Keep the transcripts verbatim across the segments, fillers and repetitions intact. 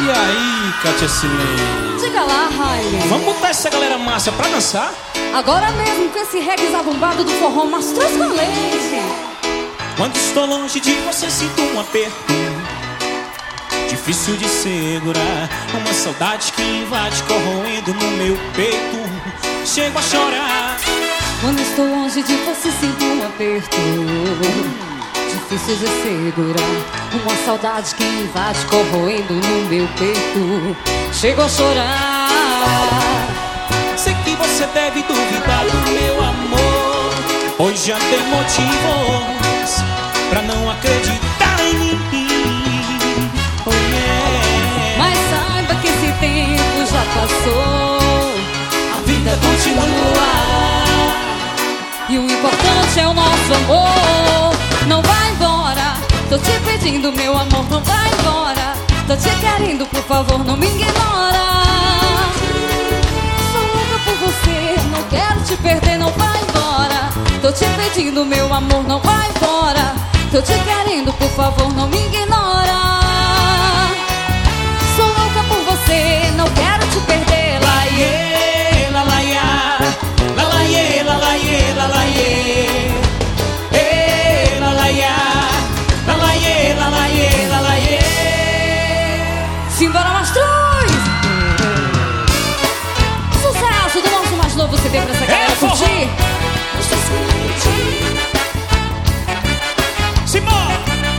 E aí, Kátia Silene? Diga lá, Riley. Vamos botar essa galera massa pra dançar? Agora mesmo com esse reggae zabumbado do forró, mas trouxe com leite. Quando estou longe de você sinto um aperto, difícil de segurar, uma saudade que invade corroendo no meu peito. Chego a chorar. Quando estou longe de você sinto um aperto, difícil de segurar, uma saudade que invade corroendo no meu peito. Chego a chorar. Sei que você deve duvidar do meu amor, pois já tem motivos pra não acreditar em mim. Oh yeah. Mas saiba que esse tempo já passou, a vida continua, e o importante é o nosso amor. Não vai embora, tô te pedindo, meu amor, não vai embora. Tô te querendo, por favor, não me ignora. Sou louca por você, não quero te perder, não vai embora. Tô te pedindo, meu amor, não vai embora. Tô te querendo, por favor, não me ignora. Sou louca por você, não quero te perder. La ye, la la ya, la la ye, la la ye, la la ye. Eh, la la ya, la la ye, la la ye, la la ye. Simbora, Mastruz! Sucesso do nosso mais novo C D pra essa galera curtir. Simbora!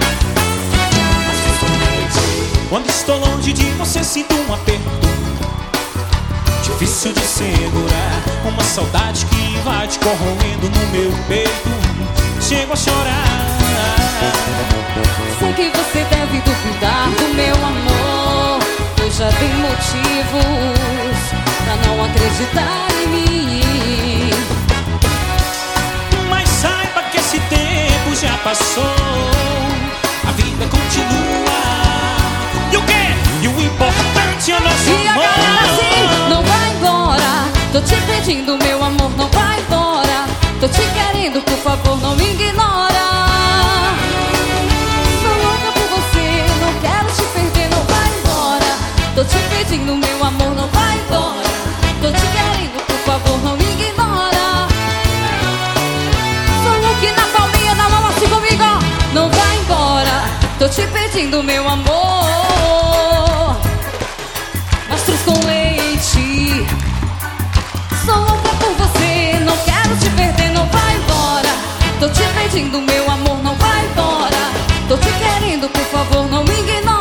Quando estou longe de você sinto um aperto, difícil de segurar, uma saudade que invade corroendo no meu peito. Chego a chorar. Sei que você deve duvidar do meu amor, pois já tem motivos pra não acreditar em mim. Mas saiba que esse tempo já passou, a vida continua. E o quê? E o importante é o nosso E a amor. galera assim, não vai embora. Tô te pedindo, meu amor, não vai embora. Tô te querendo, por favor, não me ignora. Sou louca por você, não quero te perder, não vai embora. Tô te pedindo, meu amor, não vai embora. Tô te querendo, por favor, não me ignora. Sou louca na palminha da mão assim comigo, ó. Não vai embora. Tô te pedindo, meu amor. Mastruz com leite. Sou louca por você, não quero te perder, não vai embora. Tô te pedindo, meu amor, não vai embora. Tô te querendo, por favor, não me ignore.